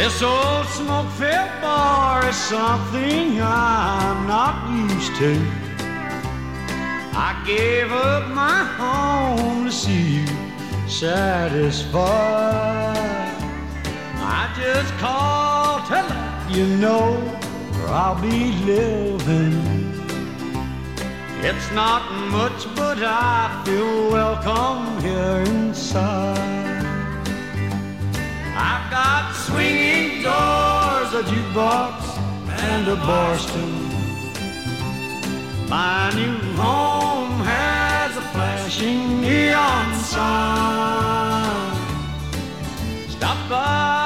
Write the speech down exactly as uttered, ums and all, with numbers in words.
This old smoke-filled bar is something I'm not used to. I gave up my home to see you satisfied. I just called to let you know where I'll be living. It's not much, but I feel welcome here inside. I've got swinging doors, a jukebox, and a bar stool. My new home has a flashing neon sign. Stop by